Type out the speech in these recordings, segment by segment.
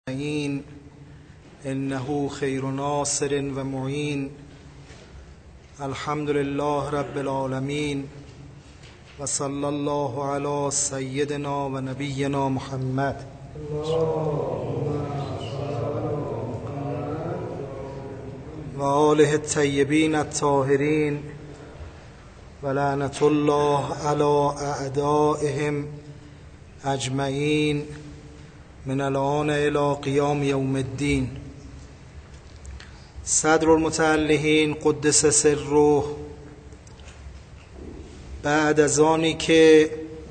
إنه خير ناصر ومعين. الحمد لله رب العالمين وصلى الله على سيدنا ونبينا محمد وآله الطيبين الطاهرين ولعنة الله على أعدائهم أجمعين من الآن إلى قیام یوم الدین. صدر المتعلقین قدس سره بعد از آنی که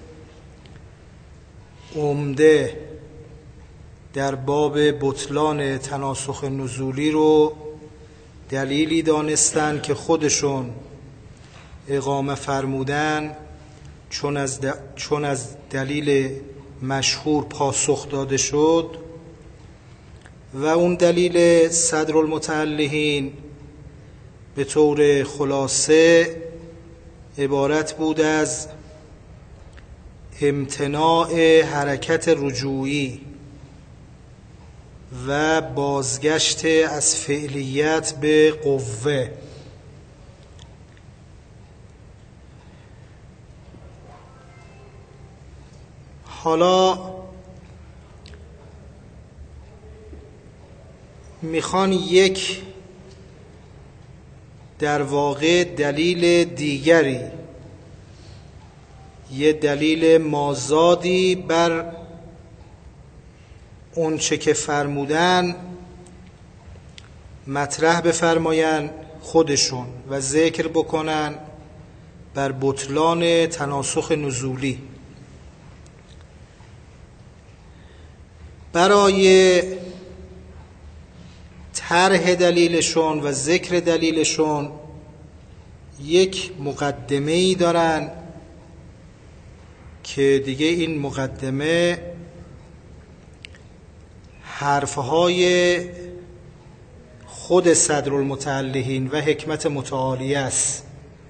عمده در باب بطلان تناسخ نزولی رو دلیلی دانستن که خودشون اقامه فرمودن، چون از دلیل مشهور پاسخ داده شد و اون دلیل صدر المتعلقین به طور خلاصه عبارت بود از امتناع حرکت رجوعی و بازگشت از فعلیت به قوه. حالا میخوان یک در واقع دلیل دیگری، یه دلیل مازادی بر اون چه که فرمودن مطرح بفرماین خودشون و ذکر بکنن بر بطلان تناسخ نزولی. برای طرح دلیلشون و ذکر دلیلشون یک مقدمه‌ای دارن که دیگه این مقدمه حرفهای خود صدر المتعلقین و حکمت متعالیه است،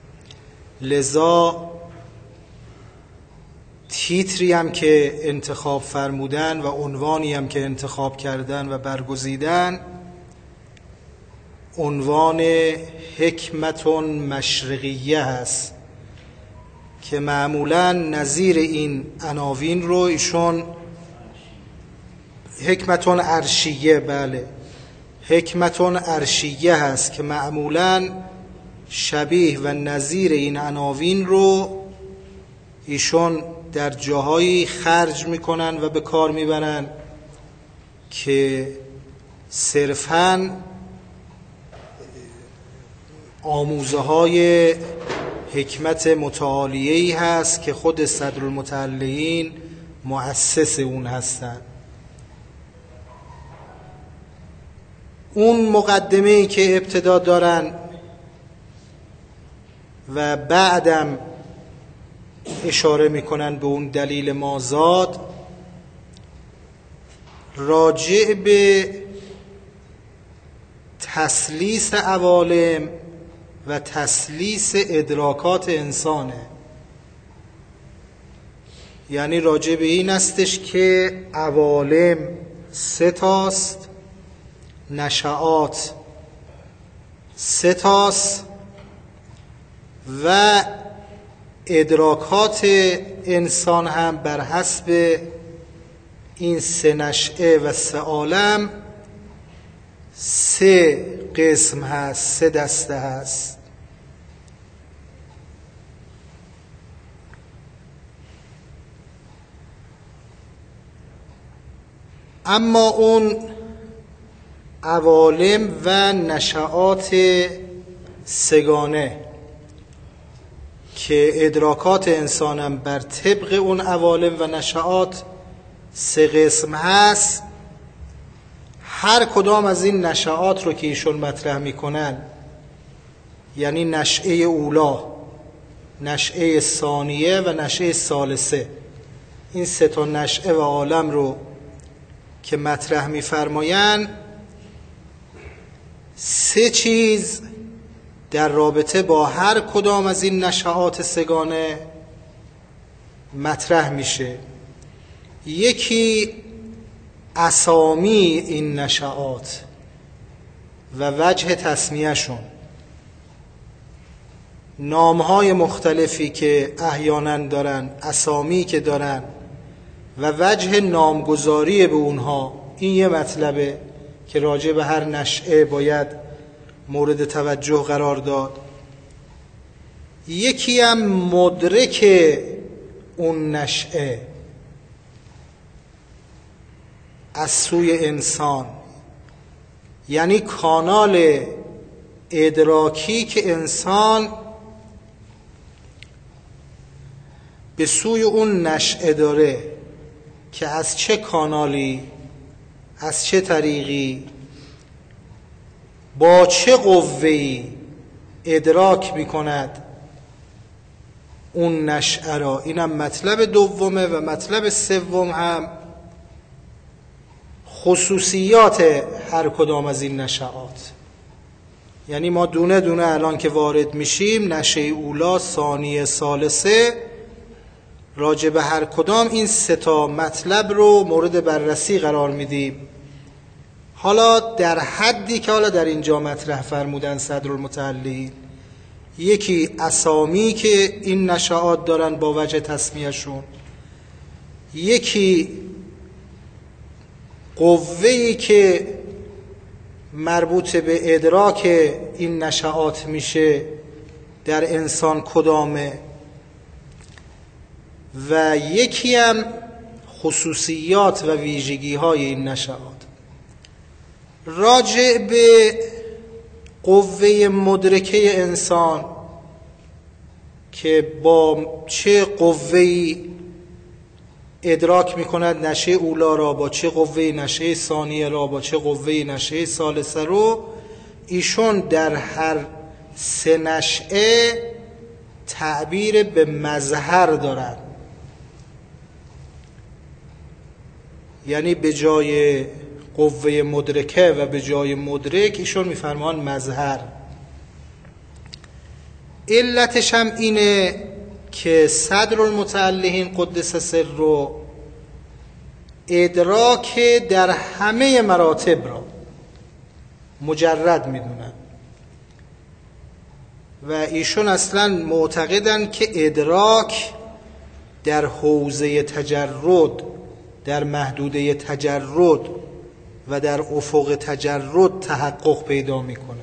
لذا تیتری هم که انتخاب فرمودن و عنوانی هم که انتخاب کردن و برگزیدن عنوان حکمت مشرقیه هست که معمولا نظیر این عناوین رو ایشون حکمت عرشیه، بله حکمت عرشیه هست که معمولا شبیه و نظیر این عناوین رو ایشون در جاهایی خرج میکنن و به کار میبرن که صرفاً آموزه های حکمت متعالیه‌ای هست که خود صدر المتعلقین مؤسس اون هستن. اون مقدمه‌ای که ابتدا دارن و بعدم اشاره میکنن به اون دلیل مازاد، راجع به تسلیس عوالم و تسلیس ادراکات انسانه. یعنی راجع به این استش که عوالم سه تاست، نشعات سه تاست و ادراکات انسان هم بر حسب این سه نشعه و سه عالم سه قسم هست، سه دسته هست. اما اون عوالم و نشعات سگانه که ادراکات انسانم بر طبق اون عوالم و نشعات سه قسم هست، هر کدام از این نشعات رو که ایشون مطرح میکنن، یعنی نشعه اولا، نشعه ثانیه و نشعه ثالثه، این سه تا نشعه و عالم رو که مطرح میفرماین، سه چیز در رابطه با هر کدام از این نشعات سگانه مطرح میشه. یکی اسامی این نشعات و وجه تسمیه‌شون، نامهای مختلفی که احیانا دارن، اسامی که دارن و وجه نامگذاری به اونها، این یه مطلبه که راجع به هر نشأه باید مورد توجه قرار داد. یکی هم مدرک اون نشأه از سوی انسان، یعنی کانال ادراکی که انسان به سوی اون نشأه داره که از چه کانالی، از چه طریقی، با چه قوه‌ای ادراک میکند اون نشأه را. اینم مطلب دومه. و مطلب سوم هم خصوصیات هر کدام از این نشعات. یعنی ما دونه دونه الان که وارد میشیم، نشأه اولا، ثانیه، ثالثه، راجع به هر کدام این سه تا مطلب رو مورد بررسی قرار میدیم. حالا در حدی که حالا در اینجا مطرح فرمودن صدرالمتعلین، یکی اسامی که این نشعات دارن با وجه تسمیه‌شون، یکی قوه‌ای که مربوط به ادراک این نشعات میشه در انسان کدامه، و یکی هم خصوصیات و ویژگی های این نشعات. راجع به قوه مدرکه انسان که با چه قوه‌ای ادراک میکند نشأه اولا را، با چه قوه‌ای نشأه ثانیه را، با چه قوه‌ای نشأه ثالثه رو، ایشون در هر سه نشأه تعبیر به مظهر دارد. یعنی به جای قوه مدرکه و به جای مدرک ایشون میفرمان مظهر. علتش هم اینه که صدرالمتعلین قدس سر رو ادراک در همه مراتب را مجرد میدونن و ایشون اصلا معتقدن که ادراک در حوزه تجرد، در محدوده تجرد و در افق تجرد تحقق پیدا میکنه.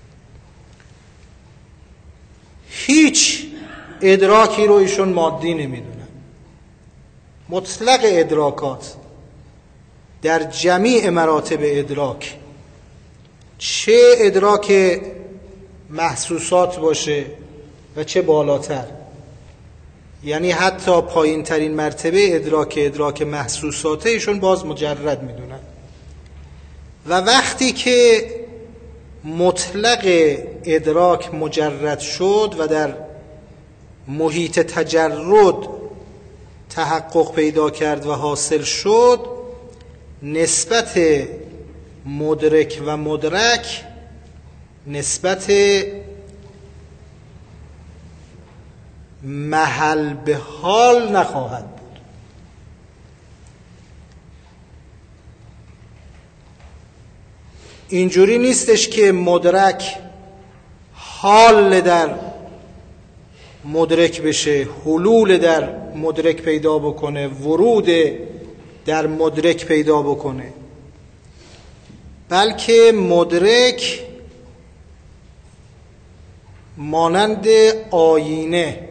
هیچ ادراکی رو ایشون مادی نمیدونن. مطلق ادراکات در جمیع مراتب ادراک، چه ادراک محسوسات باشه و چه بالاتر، یعنی حتی پایین ترین مرتبه ادراک محسوساته ایشون باز مجرد میدونن. و وقتی که مطلق ادراک مجرد شد و در محیط تجرد تحقق پیدا کرد و حاصل شد، نسبت مدرک و مدرک نسبت محل به حال نخواهد بود. اینجوری نیستش که مدرک حال در مدرک بشه، حلول در مدرک پیدا بکنه، ورود در مدرک پیدا بکنه، بلکه مدرک مانند آینه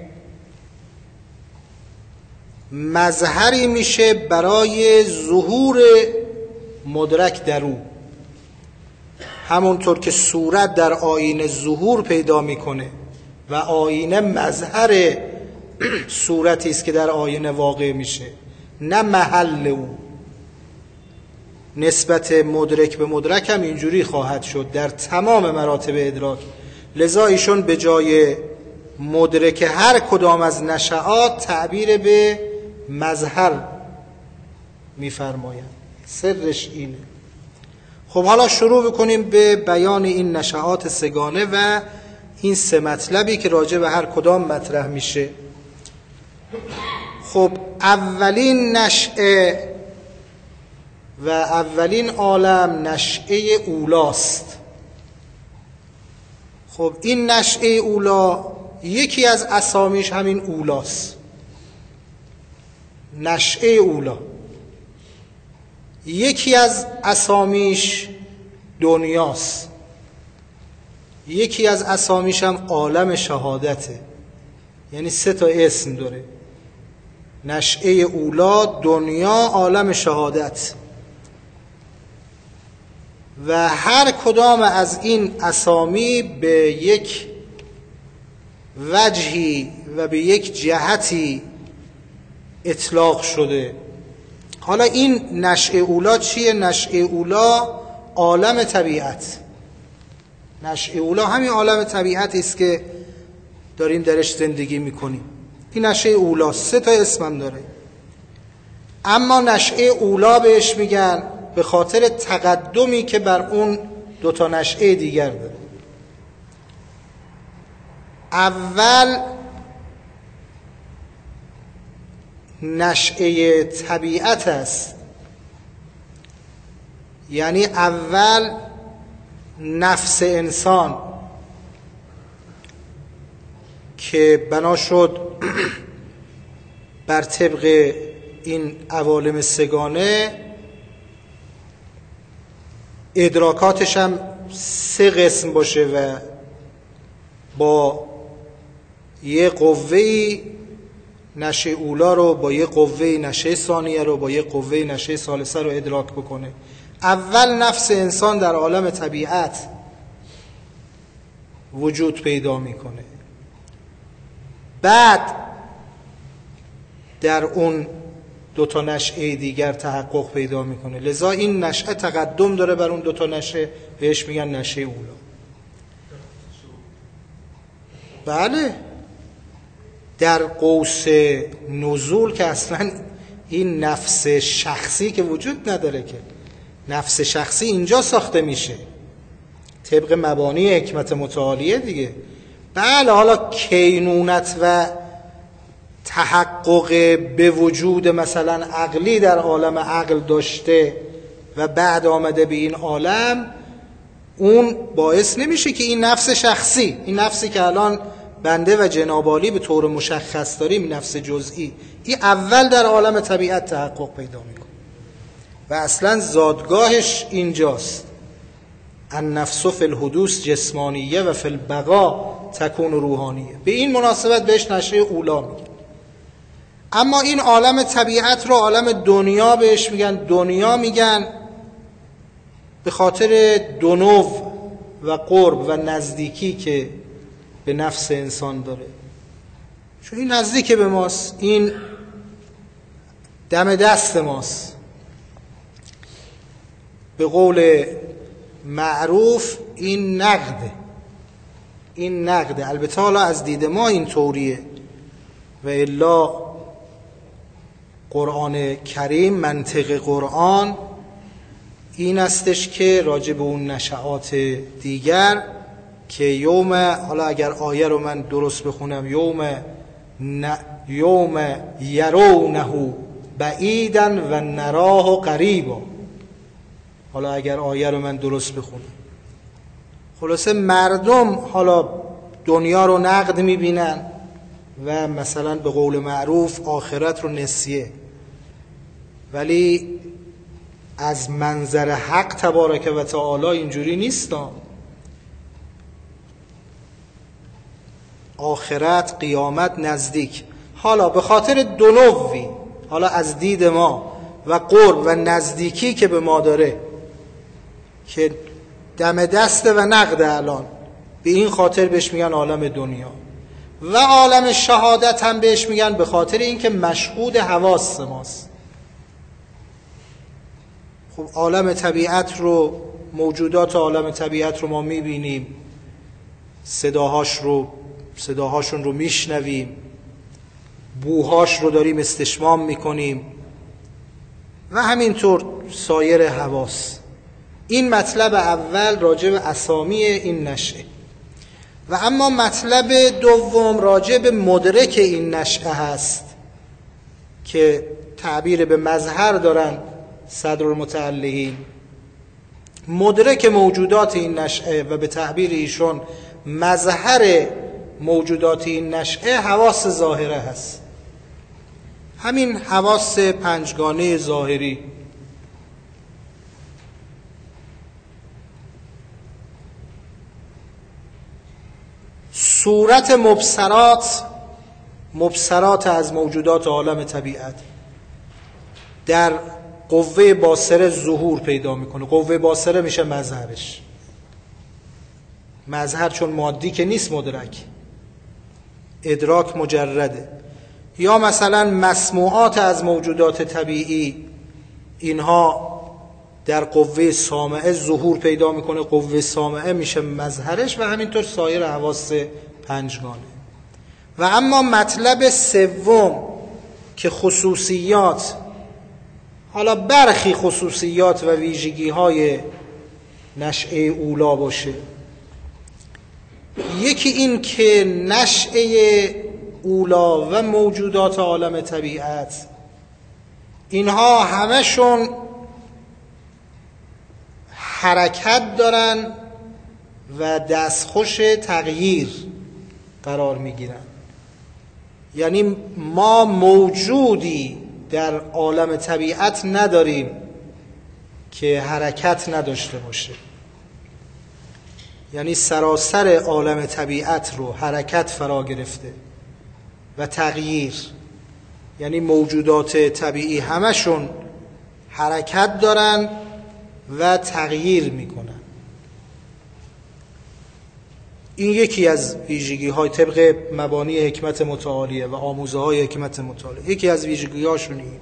مظهری میشه برای ظهور مدرک در او. همونطور که صورت در آینه ظهور پیدا میکنه و آینه مظهر صورتی است که در آینه واقع میشه، نه محل او. نسبت مدرک به مدرک هم اینجوری خواهد شد در تمام مراتب ادراک. لذا ایشون به جای مدرک هر کدام از نشعات تعبیر به مظهر میفرمایند. سرش اینه. خب حالا شروع بکنیم به بیان این نشعات سگانه و این سه مطلبی که راجع به هر کدام مطرح میشه. خب اولین نشعه و اولین عالم نشأه اولاست. خب این نشأه اولا یکی از اسامیش همین اولاست. نشأه اولا یکی از اسامیش دنیاست، یکی از اسامیش هم عالم شهادته. یعنی 3 تا اسم داره: نشأه اولا، دنیا، عالم شهادت. و هر کدام از این اسامی به یک وجهی و به یک جهتی اطلاق شده. حالا این نشأه اولا چیه؟ نشأه اولا عالم طبیعت. نشأه اولا همین عالم طبیعت است که داریم درش زندگی میکنیم. این نشأه اولا 3 تا اسمم داره. اما نشأه اولا بهش میگن به خاطر تقدمی که بر اون 2 تا نشأه دیگر داره. اول نشأه طبیعت است، یعنی اول نفس انسان که بنا شد بر طبق این عوالم سگانه ادراکاتش هم 3 قسم باشه و با یه قوه‌ای نشأه اولا رو، با یه قوه‌ای نشأه ثانیه رو، با یه قوه‌ای نشأه ثالثه رو ادراک بکنه. اول نفس انسان در عالم طبیعت وجود پیدا میکنه، بعد در اون 2 تا نشأه دیگر تحقق پیدا میکنه. لذا این نشأه تقدم داره بر اون 2 تا نشأه، بهش میگن نشأه اولا. بله، در قوس نزول که اصلا این نفس شخصی که وجود نداره، که نفس شخصی اینجا ساخته میشه طبق مبانی حکمت متعالیه دیگه. بله، حالا کینونت و تحقق به وجود مثلا عقلی در عالم عقل داشته و بعد آمده به این عالم، اون باعث نمیشه که این نفس شخصی، این نفسی که الان بنده و جنابالی به طور مشخص داریم، نفس جزئی، این اول در عالم طبیعت تحقق پیدا میکنه و اصلا زادگاهش اینجاست. النفس فی الحدوث جسمانیه و فی البقا تکون روحانیه. به این مناسبت بهش نشأه اولا میگه. اما این عالم طبیعت رو عالم دنیا بهش میگن. دنیا میگن به خاطر دنو و قرب و نزدیکی که به نفس انسان داره، چون این نزدیک به ماست، این دم دست ماست. به قول معروف این نقده، این نقده. البته حالا از دید ما این طوریه و الا قرآن کریم، منطق قرآن این استش که راجع به اون نشعات دیگر که یوم، حالا اگر آیه رو من درست بخونم، یوم یرونه بعیدا و نراه قریبا، حالا اگر آیه رو من درست بخونم، خلاصه مردم حالا دنیا رو نقد میبینن و مثلا به قول معروف آخرت رو نسیه، ولی از منظر حق تبارک و تعالی اینجوری نیست. آخرت، قیامت نزدیک. حالا به خاطر دنوی، حالا از دید ما و قرب و نزدیکی که به ما داره که دم دسته و نقد الان، به این خاطر بهش میگن عالم دنیا. و عالم شهادت هم بهش میگن به خاطر اینکه مشهود حواس ماست. خب عالم طبیعت رو، موجودات عالم طبیعت رو ما میبینیم، صداهاشون رو میشنویم، بوهاش رو داریم استشمام میکنیم و همینطور سایر حواس. این مطلب اول راجع به اسامی این نشأه. و اما مطلب دوم راجع به مدرک این نشأه هست که تعبیر به مظهر دارن صدرالمتعلقین، مدرک موجودات این نشأه و به تعبیر ایشون مظهر موجودات این نشأه حواس ظاهره هست. همین حواس پنجگانه ظاهری. صورت مبصرات از موجودات عالم طبیعت در قوه باصره ظهور پیدا میکنه. قوه باصره میشه مظهرش. مظهر چون مادی که نیست مدرک، ادراک مجرده. یا مثلا مسموعات از موجودات طبیعی، اینها در قوه سامعه ظهور پیدا میکنه، قوه سامعه میشه مظهرش، و همینطور سایر حواس پنجگانه. و اما مطلب سوم که خصوصیات، حالا برخی خصوصیات و ویژگی های نشأه اولا باشه. یکی این که نشأه اولا و موجودات عالم طبیعت اینها همشون حرکت دارن و دستخوش تغییر قرار میگیرن. یعنی ما موجودی در عالم طبیعت نداریم که حرکت نداشته باشه. یعنی سراسر عالم طبیعت رو حرکت فرا گرفته و تغییر. یعنی موجودات طبیعی همشون حرکت دارن و تغییر میکنن. این یکی از ویژگی های طبق مبانی حکمت متعالیه و آموزه های حکمت متعالیه. یکی از ویژگی هاشون این.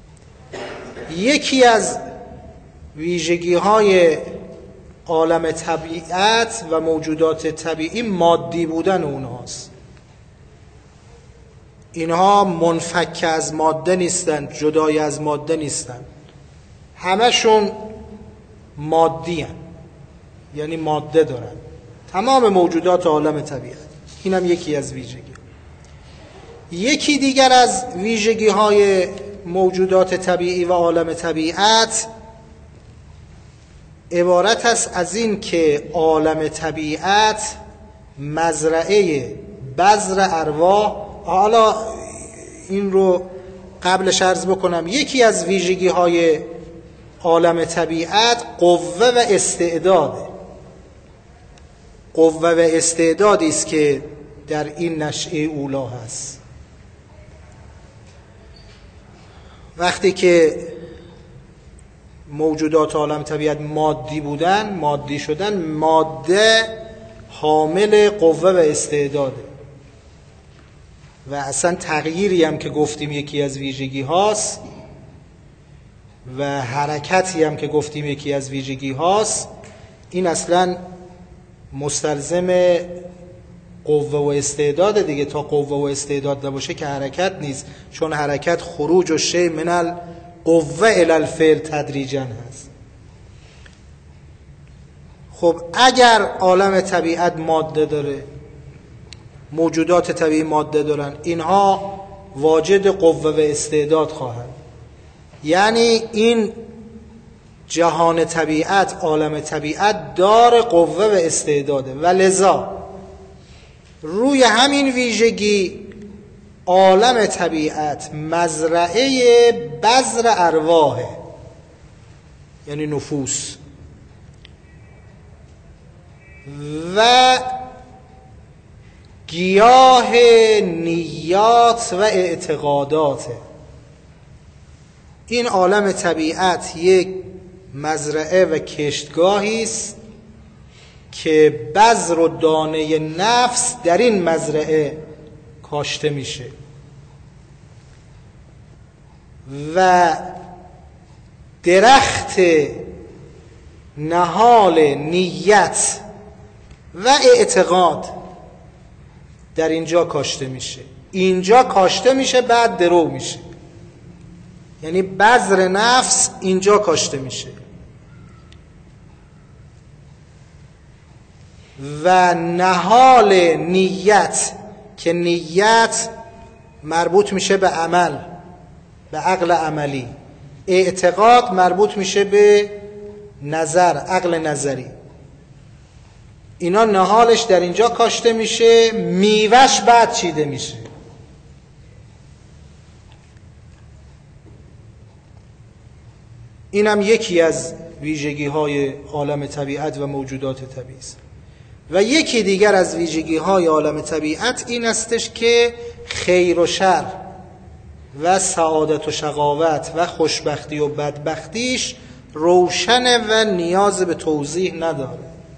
یکی از ویژگی های عالم طبیعت و موجودات طبیعی مادی بودن اونهاست. اینها منفک از ماده نیستن، جدای از ماده نیستن، همشون مادی هن. یعنی ماده دارن تمام موجودات عالم طبیعت. این هم یکی از ویژگی. یکی دیگر از ویژگی های موجودات طبیعی و عالم طبیعت عبارت است از این که عالم طبیعت مزرعه بذر ارواح. حالا این رو قبلش عرض بکنم. یکی از ویژگی های عالم طبیعت قوه و استعداده. قوه و استعدادی است که در این نشأه اولا هست. وقتی که موجودات عالم طبیعت مادی بودن، مادی شدن، ماده حامل قوه و استعداده و اصلا تغییری هم که گفتیم یکی از ویژگی هاست و حرکتی هم که گفتیم یکی از ویژگی هاست. این اصلا مستلزم قوه و استعداد دیگه. تا قوه و استعداد نباشه که حرکت نیست، چون حرکت خروج و شی من القوه الی الفعل تدریجا هست. خب اگر عالم طبیعت ماده داره، موجودات طبیعی ماده دارن، اینها واجد قوه و استعداد خواهند. یعنی این جهان طبیعت، عالم طبیعت دار قوه و استعداده و لذا روی همین ویژگی عالم طبیعت مزرعه بذر ارواحه، یعنی نفوس و گیاه نیات و اعتقاداته. این عالم طبیعت یک مزرعه و کشتگاهی است که بذر و دانه نفس در این مزرعه کاشته میشه و درخت نهال نیت و اعتقاد در اینجا کاشته میشه. اینجا کاشته میشه، بعد درو میشه. یعنی بذر نفس اینجا کاشته میشه و نهال نیت، که نیت مربوط میشه به عمل، به عقل عملی. اعتقاد مربوط میشه به نظر، عقل نظری. اینا نهالش در اینجا کاشته میشه، میوهش بعد چیده میشه. اینم یکی از ویژگی های عالم طبیعت و موجودات طبیعی است. و یکی دیگر از ویژگی های عالم طبیعت این استش که خیر و شر و سعادت و شقاوت و خوشبختی و بدبختیش روشنه و نیاز به توضیح نداره.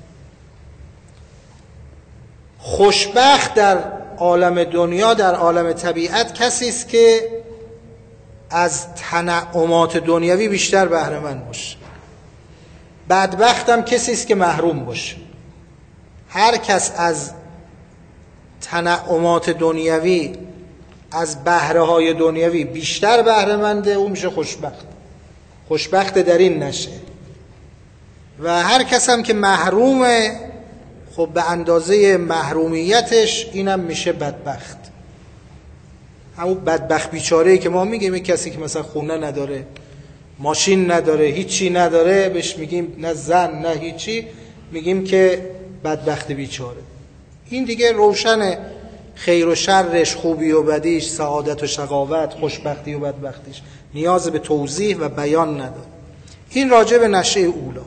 خوشبخت در عالم دنیا، در عالم طبیعت کسی است که از تنعمات دنیوی بیشتر بهره مند باشه. بدبخت هم کسی است که محروم باشه. هر کس از تنعمات دنیوی، از بهره های دنیوی بیشتر بهره منده، اون میشه خوشبخت. خوشبخت در این نشه. و هر کس هم که محرومه، خب به اندازه محرومیتش اینم میشه بدبخت. همون بدبخت بیچاره‌ای که ما میگیم، کسی که مثلا خونه نداره، ماشین نداره، هیچی نداره، بهش میگیم نه زن نه هیچی، میگیم که بدبخت بیچاره. این دیگه روشنه خیر و شرش، خوبی و بدیش، سعادت و شقاوت، خوشبختی و بدبختیش نیاز به توضیح و بیان نداره. این راجع به نشأه اولا.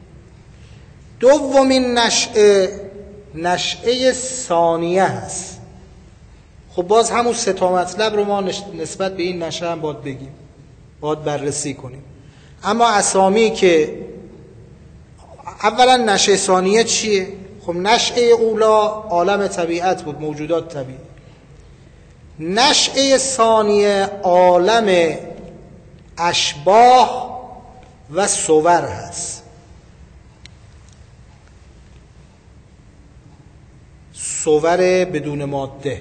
دومین نشأه ثانیه هست. خب باز همون سه تا مطلب رو ما نسبت به این نشأه هم باید بگیم، باید بررسی کنیم. اما اسامی که اولا نشأه ثانیه چیه؟ خب نشأه اولا عالم طبیعت بود، موجودات طبیعی. نشأه ثانیه عالم اشباح و صور هست. صور بدون ماده،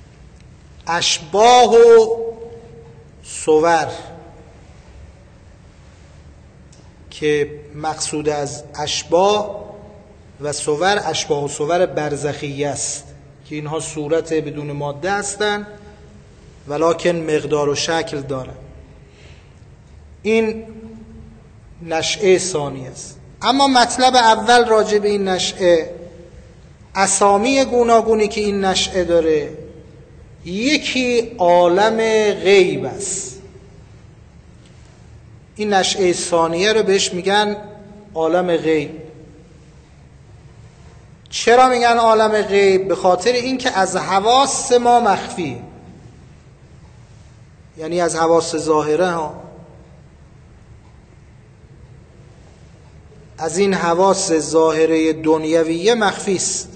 اشباح و صور که مقصود از اشباح و صور، اشباح و صور برزخی است که اینها صورت بدون ماده هستند ولکن مقدار و شکل دارند. این نشأه ثانی است. اما مطلب اول راجع به این نشأه، اسامی گوناگونی که این نشأه داره، یکی عالم غیب است. این نشأه ثانیه رو بهش میگن عالم غیب. چرا میگن عالم غیب؟ به خاطر اینکه از حواس ما مخفی، یعنی از حواس ظاهره ها، از این حواس ظاهره دنیویه مخفی است.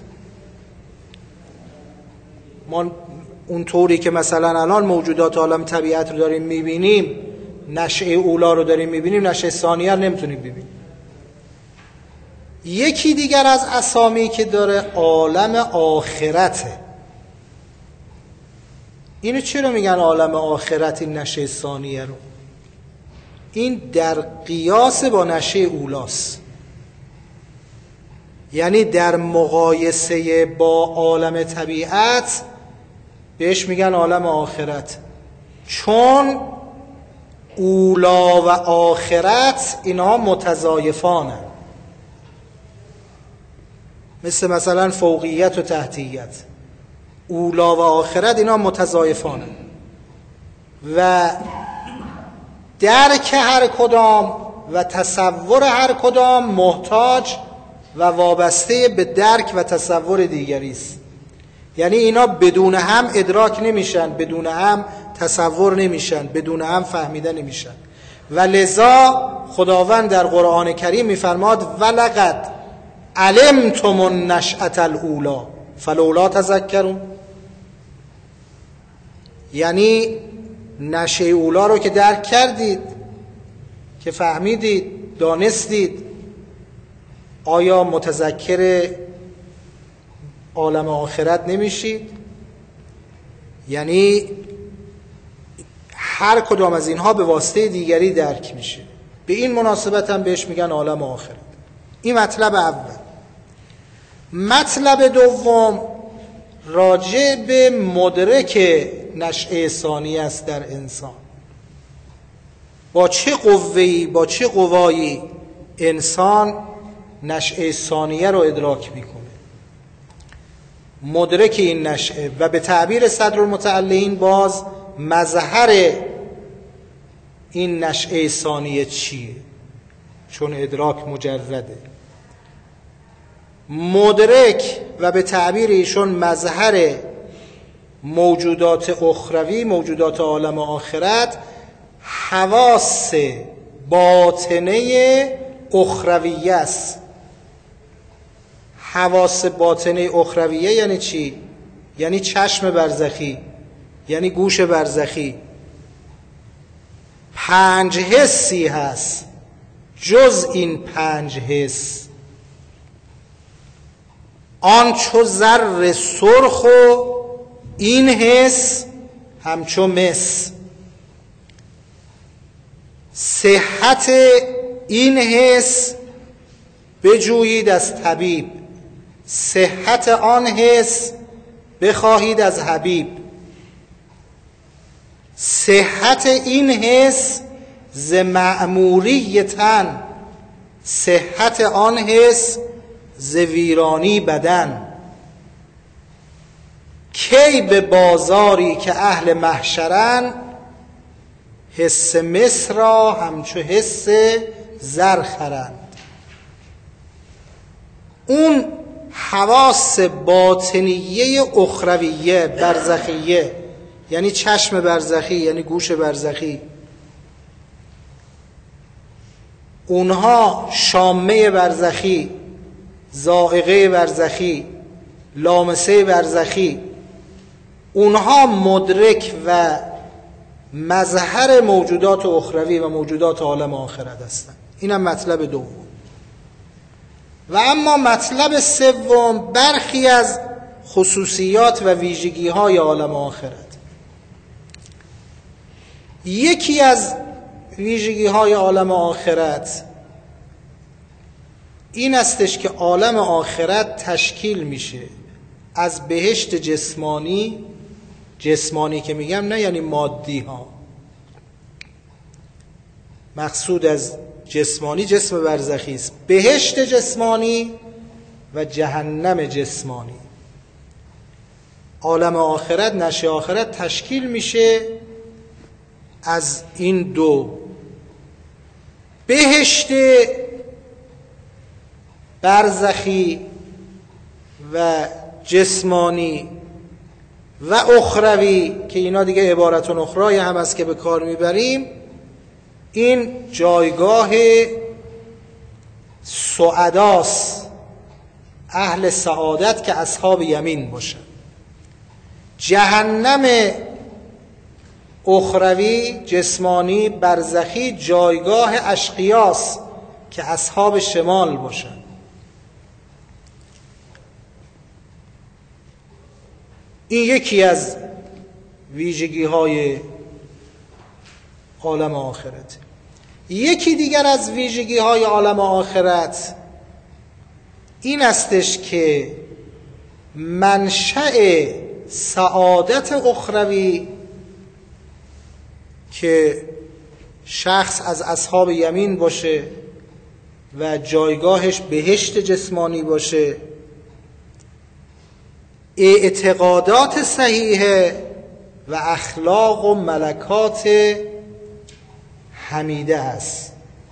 ما اون طوری که مثلا الان موجودات عالم طبیعت رو داریم میبینیم، نشأه اولا رو داریم میبینیم، نشأه ثانیه رو نمیتونیم ببینیم. یکی دیگر از اسامی که داره عالم آخرته. اینو چرا میگن عالم آخرت این نشأه ثانیه رو؟ این در قیاس با نشأه اولاست، یعنی در مقایسه با عالم طبیعت بهش میگن عالم آخرت، چون اولا و آخرت اینها متضایفانه، مثلا فوقیت و تحتیت. اولا و آخرت اینا متضایفانه و درک هر کدام و تصور هر کدام محتاج و وابسته به درک و تصور دیگری است. یعنی اینا بدون هم ادراک نمیشن، بدون هم تصور نمیشن، بدون هم فهمیده نمیشن. و لذا خداوند در قرآن کریم میفرماد ولقد علمتم النشأة الاولی فلولا تذکرون. یعنی نشأه اولا رو که درک کردید، که فهمیدید، دانستید، آیا متذکر عالم آخرت نمیشید؟ یعنی هر کدام از اینها به واسطه دیگری درک میشه. به این مناسبت هم بهش میگن عالم آخرت. این مطلب اول. مطلب دوم راجع به مدرک نشأه ثانی است در انسان. با چه قوه‌ای، با چه قوایی انسان نشأه ثانیه رو ادراک میکنه، مدرک این نشأه، و به تعبیر صدرالمتعلین باز مظهر این نشأه ثانیه چیه؟ چون ادراک مجرده. مدرک و به تعبیر ایشون مظهر موجودات اخروی، موجودات عالم آخرت، حواس باطنه اخرویه است. حواس باطنه اخرویه یعنی چی؟ یعنی چشم برزخی، یعنی گوش برزخی. 5 حسی هست جز این 5 حس، آن چو زر سرخ و این حس همچو مس. صحت این حس بجویید از طبیب، صحت آن حس بخواهید از حبیب. صحت این حس ز معموری تن، صحت آن حس ز ویرانی بدن. کی به بازاری که اهل محشرن، حس مس را همچو حس زر خرند. اون حواس باطنیه اخرویه برزخیه، یعنی چشم برزخی، یعنی گوش برزخی، اونها شامه برزخی، ذائقه برزخی، لامسه برزخی، اونها مدرک و مظهر موجودات اخروی و موجودات عالم آخرت هستند. اینم مطلب دوم. و اما مطلب سوم، برخی از خصوصیات و ویژگی های عالم آخرت. یکی از ویژگی های عالم آخرت این استش که عالم آخرت تشکیل میشه از بهشت جسمانی. جسمانی که میگم نه یعنی مادی ها، مقصود از جسمانی جسم برزخی است. بهشت جسمانی و جهنم جسمانی. عالم آخرت، نشأه آخرت تشکیل میشه از این دو. بهشت برزخی و جسمانی و اخروی که اینا دیگه عبارتون اخرای هم است که به کار میبریم، این جایگاه سعداست، اهل سعادت که اصحاب یمین باشن. جهنم اخروی جسمانی برزخی جایگاه اشقیاست که اصحاب شمال باشن. این یکی از ویژگی های عالم آخرت. یکی دیگر از ویژگی های عالم آخرت این استش که منشأ سعادت اخروی که شخص از اصحاب یمین باشه و جایگاهش بهشت جسمانی باشه، اعتقادات صحیحه و اخلاق و ملکات حمیده است.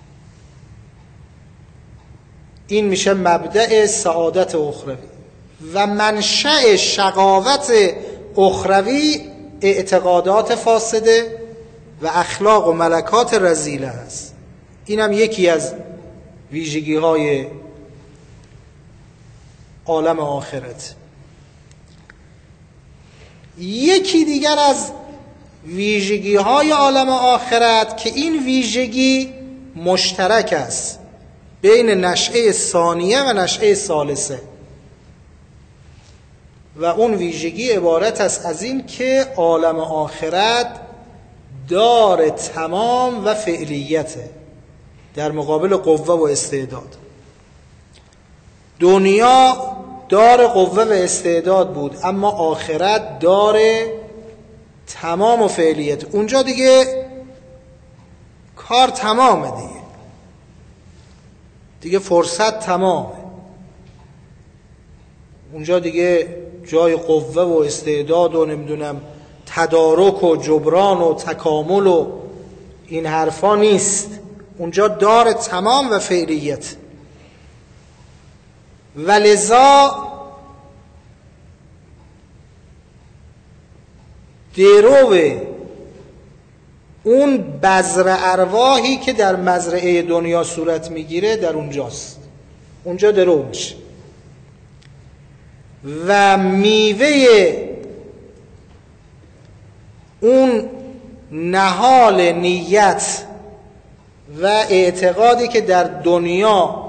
این میشه مبدأ سعادت اخروی. و منشأ شقاوت اخروی اعتقادات فاسده و اخلاق و ملکات رذیله است. اینم یکی از ویژگی های عالم آخرت. یکی دیگر از ویژگی های عالم آخرت که این ویژگی مشترک است بین نشأه ثانیه و نشأه ثالثه، و اون ویژگی عبارت است از این که عالم آخرت دار تمام و فعلیته در مقابل قوه و استعداد. دنیا دار قوه و استعداد بود، اما آخرت دار تمام و فعلیت. اونجا دیگه کار تمامه دیگه فرصت تمامه. اونجا دیگه جای قوه و استعداد و نمیدونم تدارک و جبران و تکامل و این حرفا نیست. اونجا دار تمام و فعلیت. ولذا درو اون بذر ارواحی که در مزرعه دنیا صورت میگیره در اونجاست. اونجا درو میشه و میوه اون نهال نیت و اعتقادی که در دنیا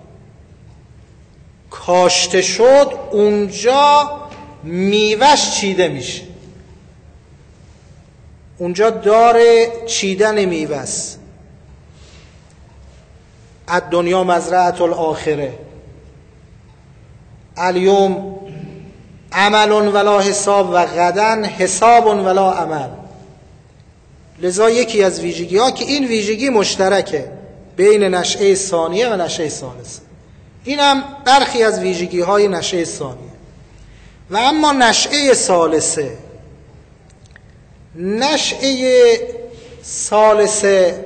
کاشته شد اونجا میوهش چیده میشه. اونجا دار چیدن میوه است. الدنیا مزرعة الاخره، الیوم عمل ولا حساب و غدا حساب ولا عمل. لذا یکی از ویژگی ها که این ویژگی مشترکه بین نشأه ثانیه و نشأه ثالثه، این هم برخی از ویژگی های نشأه ثانیه. و اما نشأه ثالثه، نشأه ثالثه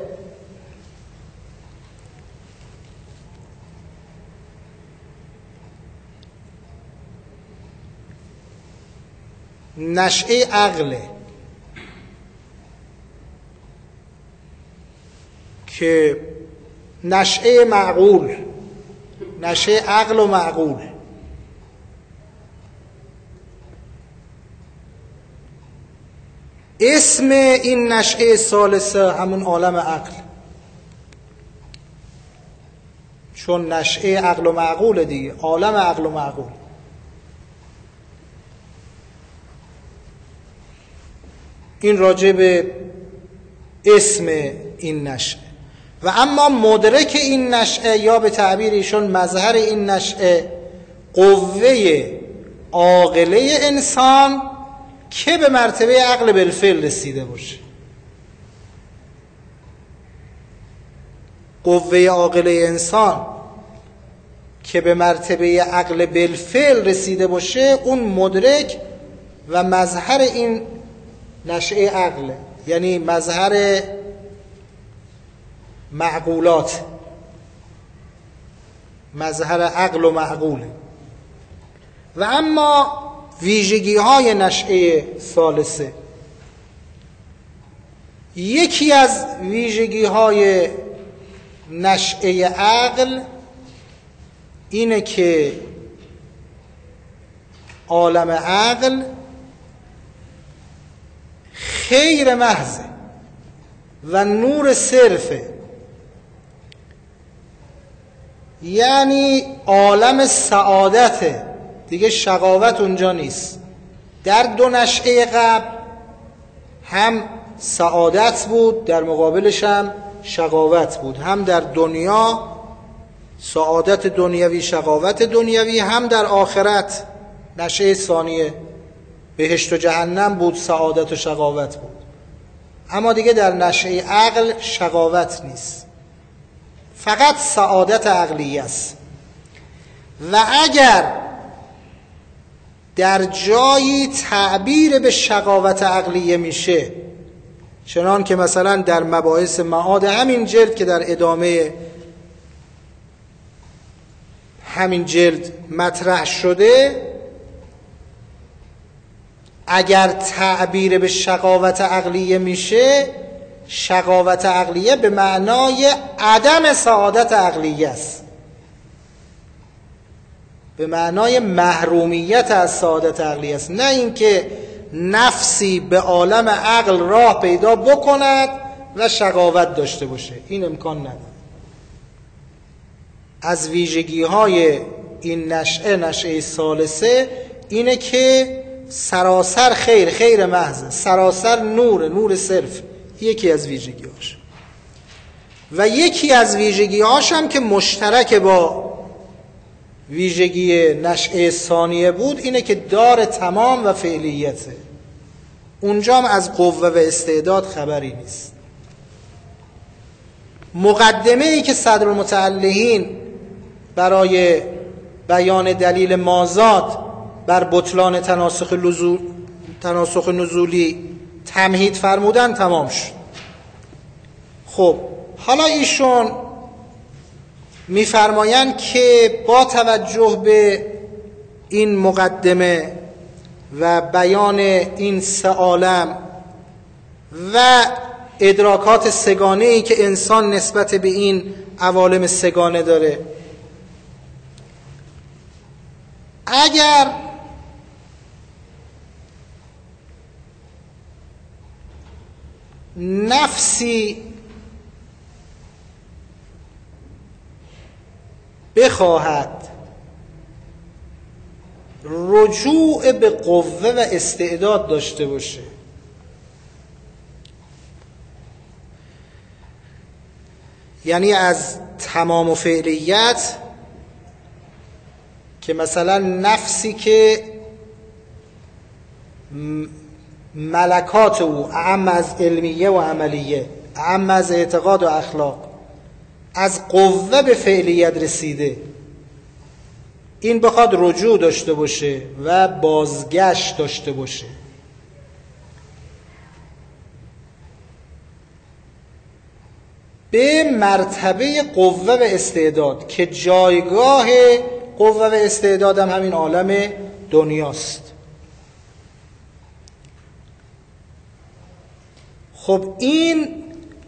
نشأه عقله که نشأه معقول، نشأه عقل و معقول. اسم این نشأه ثالثه همون عالم عقل، چون نشأه عقل و معقول دیگه، عالم عقل و معقول. این راجع به اسم این نشأه. و اما مدرک این نشأه یا به تعبیر ایشون مظهر این نشأه قوه عاقله انسان که به مرتبه عقل بالفعل رسیده باشه. قوه عاقله انسان که به مرتبه عقل بالفعل رسیده باشه اون مدرک و مظهر این نشأه عقله، یعنی مظهر معقولات، مظهر عقل و معقوله. و اما ویژگی های نشأه ثالثه، یکی از ویژگی های نشأه عقل اینه که عالم عقل خیر محض و نور صرفه، یعنی عالم سعادته دیگه، شقاوت اونجا نیست. در دو نشأه قبل هم سعادت بود، در مقابلش هم شقاوت بود، هم در دنیا سعادت دنیوی شقاوت دنیوی، هم در آخرت نشأه ثانیه بهشت و جهنم بود، سعادت و شقاوت بود. اما دیگه در نشأه عقل شقاوت نیست، فقط سعادت عقلیه است. و اگر در جایی تعبیر به شقاوت عقلیه میشه، چنان که مثلا در مباحث معاد همین جلد که در ادامه همین جلد مطرح شده، اگر تعبیر به شقاوت عقلیه میشه، شقاوت عقلیه به معنای عدم سعادت عقلیه است، به معنای محرومیت از سعادت عقلیه است، نه اینکه نفسی به عالم عقل راه پیدا بکند و شقاوت داشته باشه، این امکان نداره. از ویژگی های این نشأه ثالثه اینه که سراسر خیر، خیر محض، سراسر نور، نور صرف، یکی از ویژگی‌هاش. و یکی از ویژگی‌هاش هم که مشترک با ویژگی نشأه ثانیه بود اینه که دار تمام و فعلیته. اونجا هم از قوه و استعداد خبری نیست. مقدمه ای که صدرالمتعلقین برای بیان دلیل مازاد بر بطلان تناسخ نزولی تمهید فرمودن تمام شد. خب حالا ایشون میفرمایند که با توجه به این مقدمه و بیان این سه عالم و ادراکات سگانه ای که انسان نسبت به این عوالم سگانه داره، اگر نفسی بخواهد رجوع به قوه و استعداد داشته باشه، یعنی از تمام و فعلیت، که مثلا نفسی که ملکات او اعم از علمیه و عملیه، اعم از اعتقاد و اخلاق، از قوه به فعلیت رسیده، این بخواد رجوع داشته باشه و بازگشت داشته باشه، به مرتبه قوه و استعداد که جایگاه قوه و استعداد هم همین عالم دنیاست. خب این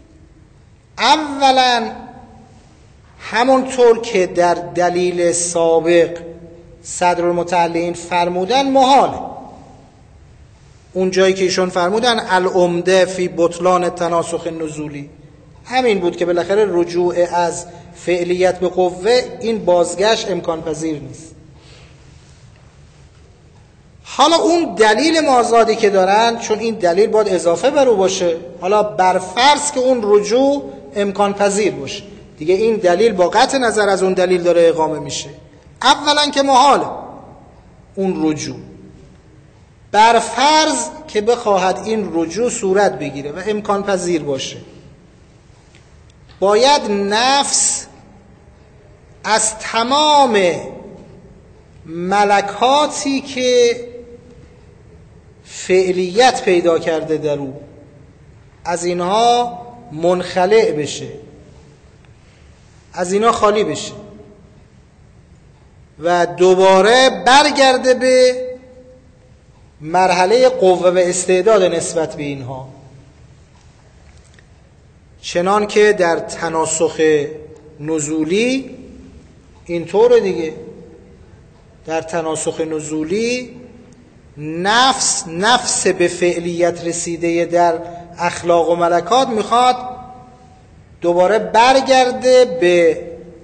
اولا همونطور که در دلیل سابق صدرالمتعلقین فرمودن محاله. اون جایی که ایشون فرمودن العمده فی بطلان تناسخ نزولی، همین بود که بالاخره رجوع از فعلیت به قوه، این بازگشت امکان پذیر نیست. حالا اون دلیل مازادی که دارن، چون این دلیل باید اضافه بر او باشه، حالا برفرض که اون رجوع امکان پذیر باشه، دیگه این دلیل با قطع نظر از اون دلیل داره اقامه میشه. اولا که محاله اون رجوع، برفرض که بخواهد این رجوع صورت بگیره و امکان پذیر باشه، باید نفس از تمام ملکاتی که فعلیت پیدا کرده در او، از اینها منخلع بشه، از اینها خالی بشه و دوباره برگرده به مرحله قوه و استعداد نسبت به اینها، چنان که در تناسخ نزولی اینطور دیگه. در تناسخ نزولی نفس به فعلیت رسیده در اخلاق و ملکات میخواد دوباره برگرده به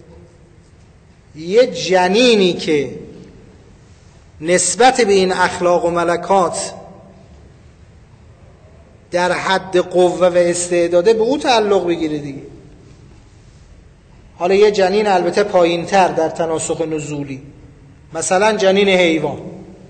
یه جنینی که نسبت به این اخلاق و ملکات در حد قوه و استعداده به او تعلق بگیره دیگه. حالا یه جنین البته پایین تر در تناسخ نزولی، مثلا جنین حیوان،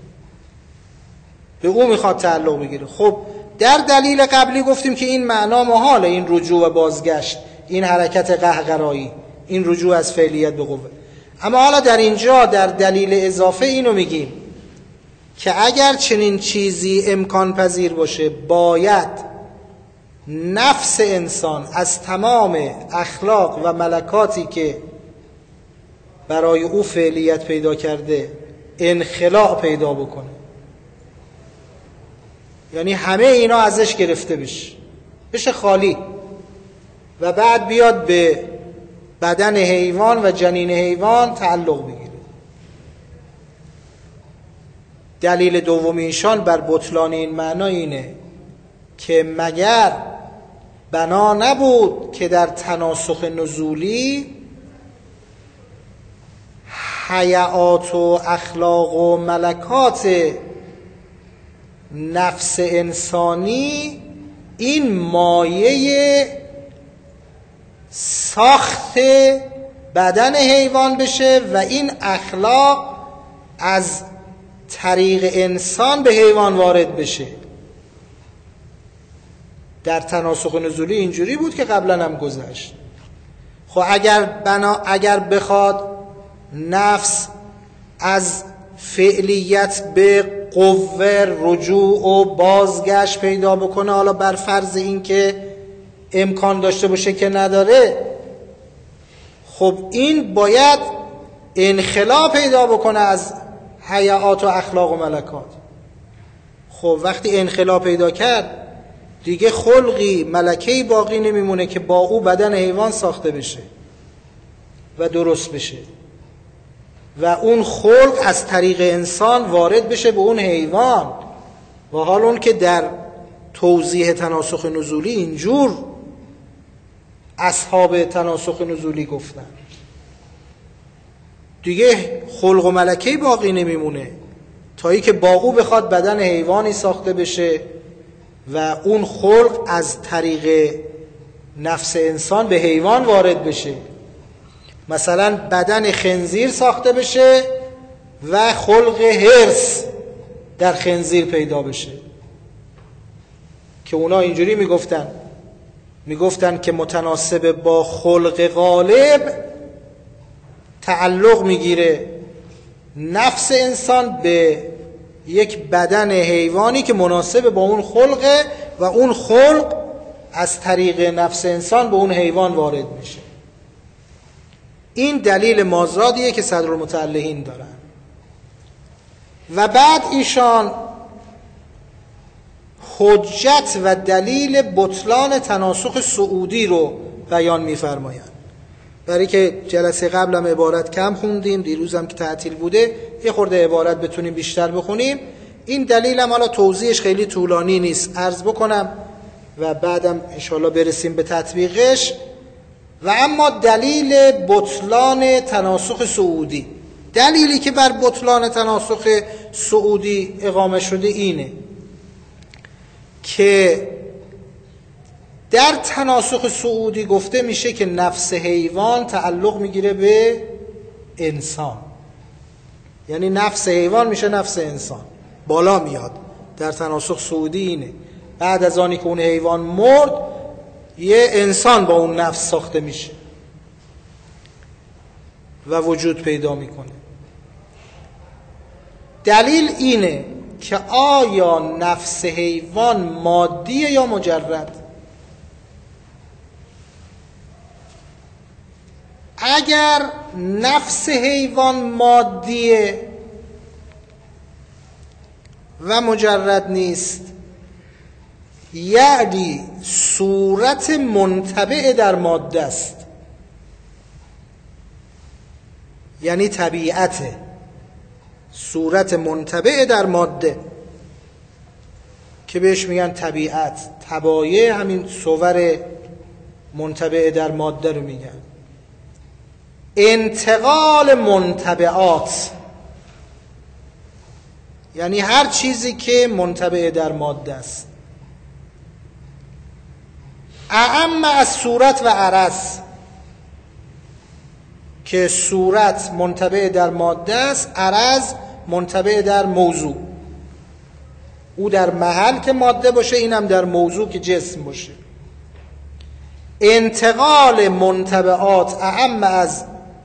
به او میخواد تعلق بگیره. خب در دلیل قبلی گفتیم که این معنا محاله، این رجوع و بازگشت، این حرکت قهقرایی، این رجوع از فعلیت به قوه. اما حالا در اینجا در دلیل اضافه اینو میگیم که اگر چنین چیزی امکان پذیر باشه، باید نفس انسان از تمام اخلاق و ملکاتی که برای او فعلیت پیدا کرده انخلاع پیدا بکنه، یعنی همه اینا ازش گرفته بشه خالی و بعد بیاد به بدن حیوان و جنین حیوان تعلق بگیره. دلیل دومی ایشان بر بطلان این معنا اینه که مگر بنا نبود که در تناسخ نزولی حیات و اخلاق و ملکات نفس انسانی این مایه ساخت بدن حیوان بشه و این اخلاق از طریق انسان به حیوان وارد بشه. در تناسخ نزولی اینجوری بود که قبلا هم گذشت. خب اگر بخواد نفس از فعلیت به قوه رجوع و بازگشت پیدا بکنه، حالا بر فرض این که امکان داشته باشه که نداره، خب این باید انخلا پیدا بکنه از حیات و اخلاق و ملکات. خب وقتی انخلا پیدا کرد دیگه خلقی ملکه‌ای باقی نمیمونه که با او بدن حیوان ساخته بشه و درست بشه و اون خلق از طریق انسان وارد بشه به اون حیوان. و حال اون که در توضیح تناسخ نزولی اینجور اصحاب تناسخ نزولی گفتن، دیگه خلق و ملکه‌ای باقی نمیمونه تا ای که با او بخواد بدن حیوانی ساخته بشه و اون خلق از طریق نفس انسان به حیوان وارد بشه. مثلا بدن خنزیر ساخته بشه و خلق حرص در خنزیر پیدا بشه، که اونا اینجوری میگفتن که متناسب با خلق غالب تعلق میگیره نفس انسان به یک بدن حیوانی که مناسب با اون خلقه و اون خلق از طریق نفس انسان به اون حیوان وارد میشه. این دلیل مازادیه که صدرالمتعلقین دارن. و بعد ایشان حجت و دلیل بطلان تناسخ سعودی رو بیان میفرمایند. برای که جلسه قبلم عبارت کم خوندیم، دیروزم که تعطیل بوده یه خورده عبارت بتونیم بیشتر بخونیم. این دلیلم حالا توضیحش خیلی طولانی نیست، عرض بکنم و بعدم انشاءالله برسیم به تطبیقش. و اما دلیل بطلان تناسخ سعودی، دلیلی که بر بطلان تناسخ سعودی اقامه شده اینه که در تناسخ سعودی گفته میشه که نفس حیوان تعلق میگیره به انسان، یعنی نفس حیوان میشه نفس انسان، بالا میاد. در تناسخ سعودی اینه بعد از آنی که اون حیوان مرد یه انسان با اون نفس ساخته میشه و وجود پیدا میکنه. دلیل اینه که آیا نفس حیوان مادیه یا مجرد؟ اگر نفس حیوان مادیه و مجرد نیست، یعنی صورت منطبع در ماده است، یعنی طبیعته، صورت منطبع در ماده که بهش میگن طبیعت. طبایع همین صور منطبع در ماده رو میگن. انتقال منطبعات یعنی هر چیزی که منطبع در ماده است. اعم از صورت و عرض، که صورت منطبع در ماده است، عرض منطبع در موضوع. او در محل که ماده باشه، اینم در موضوع که جسم باشه. انتقال منطبعات اعم از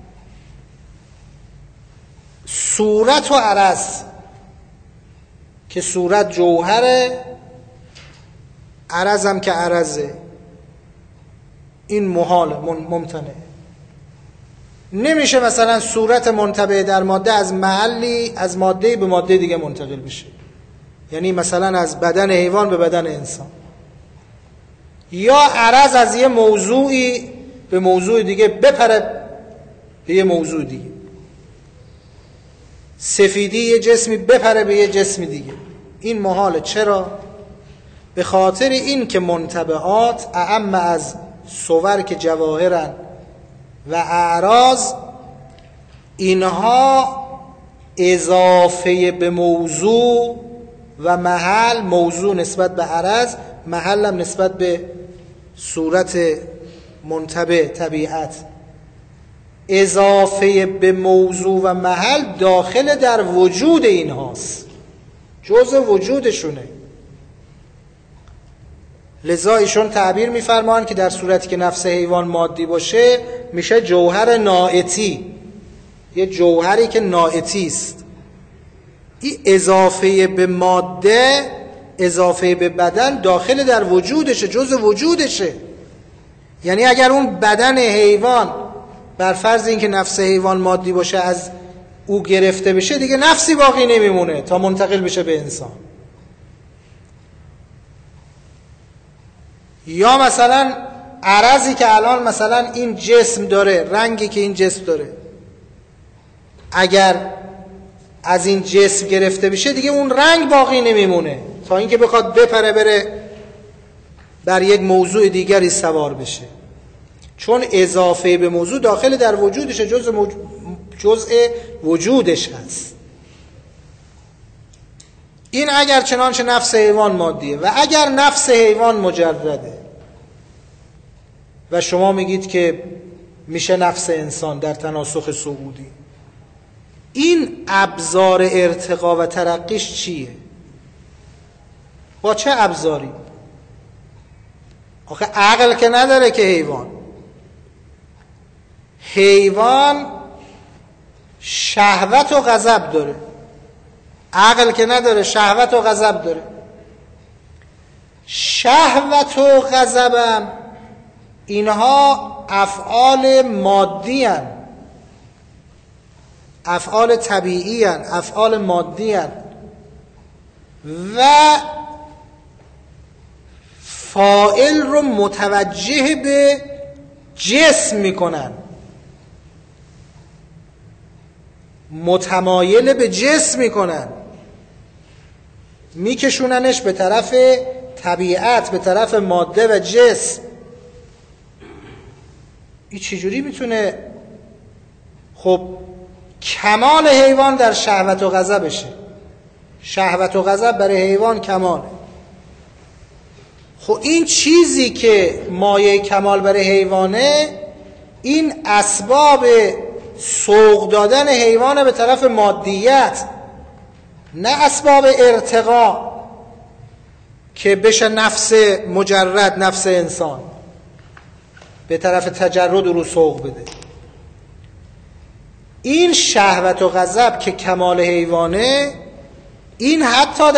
صورت و عرض، که صورت جوهره، عرض هم که عرضه. این محال، ممتنه. نمیشه مثلا صورت منطبع در ماده از محلی از ماده به ماده دیگه منتقل بشه، یعنی مثلا از بدن حیوان به بدن انسان، یا عرض از یه موضوعی به موضوع دیگه بپره به یه موضوع دیگه. سفیدی یه جسمی بپره به یه جسم دیگه، این محاله. چرا؟ به خاطر این که منطبعات اعم از صور که جواهرن و اعراض، اینها اضافه به موضوع و محل، موضوع نسبت به عرض، محل هم نسبت به صورت منطبع طبیعت، اضافه به موضوع و محل داخل در وجود اینهاست، جزء وجودشونه. لذا ایشون تعبیر می‌فرمایند که در صورتی که نفس حیوان مادی باشه، میشه جوهر نائتی، یه جوهری که نائتی است. این اضافه به ماده، اضافه به بدن داخل در وجودشه، جز وجودشه. یعنی اگر اون بدن حیوان بر فرض اینکه نفس حیوان مادی باشه از او گرفته بشه، دیگه نفسی باقی نمیمونه تا منتقل بشه به انسان. یا مثلا عرضی که الان مثلا این جسم داره، رنگی که این جسم داره، اگر از این جسم گرفته بشه دیگه اون رنگ باقی نمیمونه تا اینکه بخواد بپره بره بر یک موضوع دیگری سوار بشه، چون اضافه به موضوع داخل در وجودشه، جزء وجودش هست. این اگر چنانچه نفس حیوان مادیه. و اگر نفس حیوان مجرده و شما میگید که میشه نفس انسان در تناسخ صعودی، این ابزار ارتقا و ترقیش چیه؟ با چه ابزاری؟ آخه عقل که نداره که حیوان شهوت و غضب داره، عقل که نداره، شهوت و غضب داره. شهوت و غضبم اینها افعال مادی هن، افعال طبیعی هن، افعال مادی هن و فاعل رو متوجه به جسم میکنن، متمایل به جسم میکنن، میکشوننش به طرف طبیعت، به طرف ماده و جسم. این چجوری میتونه؟ خب کمال حیوان در شهوت و غضبشه، شهوت و غضب برای حیوان کماله. خب این چیزی که مایه کمال برای حیوانه، این اسباب سوق دادن حیوان به طرف مادیت، نه اسباب ارتقا که بشه نفس مجرد، نفس انسان به طرف تجرد رو سوق بده. این شهوت و غضب که کمال حیوانه، این حتی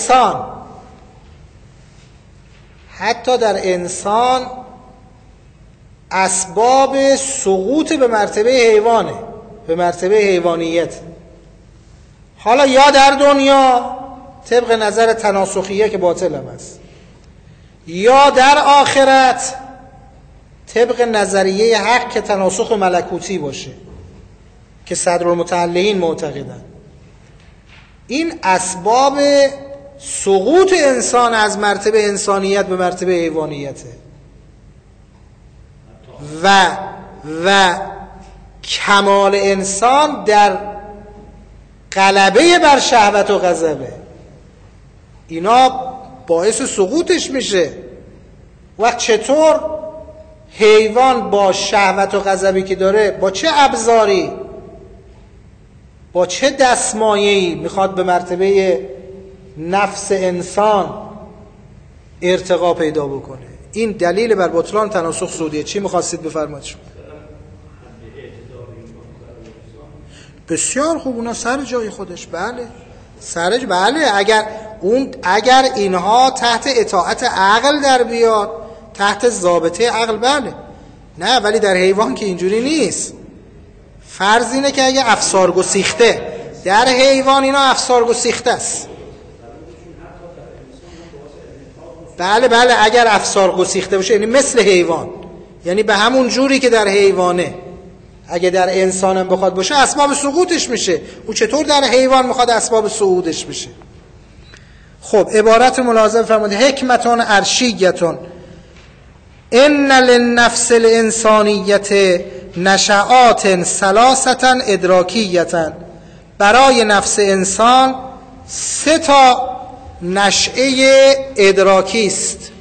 در انسان اسباب سقوط به مرتبه حیوانه، به مرتبه حیوانیت. حالا یا در دنیا طبق نظر تناسخیه که باطل هم است، یا در آخرت طبق نظریه حق که تناسخ ملکوتی باشه که صدرالمتعلقین معتقدن. این اسباب سقوط انسان از مرتبه انسانیت به مرتبه حیوانیته و کمال انسان در غلبه بر شهوت و غضبه. اینا باعث سقوطش میشه. و چطور حیوان با شهوت و غضبی که داره، با چه ابزاری، با چه دستمایه‌ای میخواد به مرتبه نفس انسان ارتقا پیدا بکنه؟ این دلیل بر بطلان تناسخ صعودیه. چی میخواستید بفرمایید شما؟ بسیار خوب، اونا سر جای خودش. بله اگر اینها تحت اطاعت عقل در بیاد، تحت ضابطه عقل، بله. نه، ولی در حیوان که اینجوری نیست. فرض اینه که اگه افسار گسیخته، در حیوان اینا افسار گسیخته است. بله اگر افسار گسیخته باشه، یعنی مثل حیوان، یعنی به همون جوری که در حیوانه، اگه در انسان هم بخواد باشه اسباب سقوطش میشه. او چطور در حیوان میخواد اسباب صعودش بشه؟ خب عبارت ملازم فرموده حکمتون عرشیتون ان للنفس الانسانیت نشعات ثلاثه ادراکیه. برای نفس انسان 3 نشعه ادراکی است،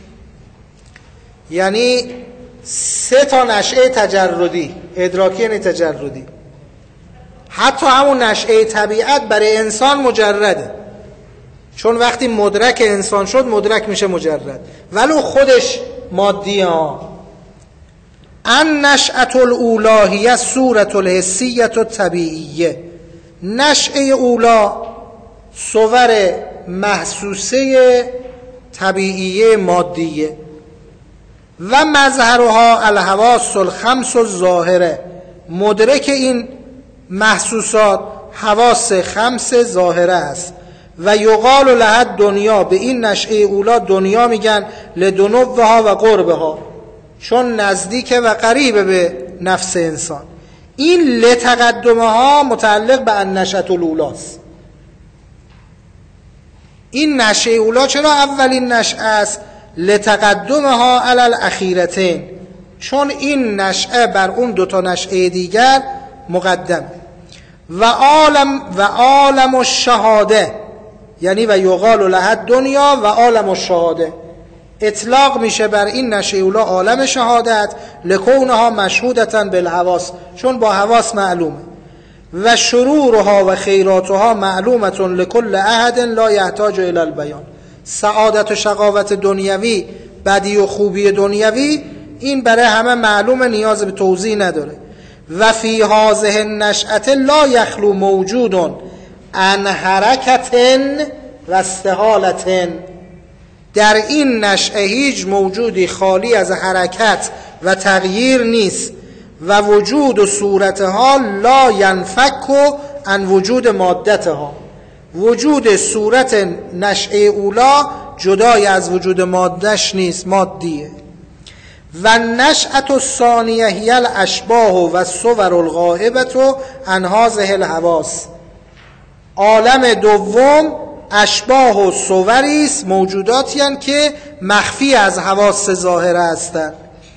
یعنی 3 نشعه تجردی. ادراکی یعنی تجردی. حتی همون نشعه طبیعت برای انسان مجرده، چون وقتی مدرک انسان شد مدرک میشه مجرد، ولو خودش مادیه ها. النشأة الاولی هی الصورة الحسیة الطبیعیه. نشأه اولا صور محسوسه طبیعیه مادیه. و مظهرها الحواس الخمس الظاهره. مدرک این محسوسات حواس خمس ظاهره است. و یقال لها دنیا، به این نشأه اولا دنیا میگن لدنوها و قربها، چون نزدیک و قریب به نفس انسان. این لتقدمها متعلق به النشأة الاولاست. این نشأه اولا چرا اولین نشأه است؟ لتقدمها علی الاخیرتین، چون این نشأه بر اون دوتا نشأه دیگر مقدم. و عالم الشهاده، یعنی و یقال لها دنیا و عالم الشهاده، اطلاق میشه بر این نشأه اولا عالم شهادت، لکونها مشهودتا بالحواس، چون با حواس معلومه. و شرورها و خیراتها معلومة لكل احد لا يحتاج الى البیان. سعادت و شقاوت دنیوی، بدی و خوبی دنیوی، این برای همه معلومه، نیاز به توضیح نداره. و فی هذه النشأة لا یخلو موجود عن حرکت و استحالة. در این نشأه هیچ موجودی خالی از حرکت و تغییر نیست. و وجود و صورتها لا ینفک عن وجود مادتها. وجود صورت نشأه اولا جدای از وجود مادهش نیست، مادیه. و نشأة الثانیه هی الاشباح و الصور الغائبة عن هذه الحواس. عالم دوم اشباح و صوری است، موجوداتی هستند که مخفی از حواس ظاهره هستند.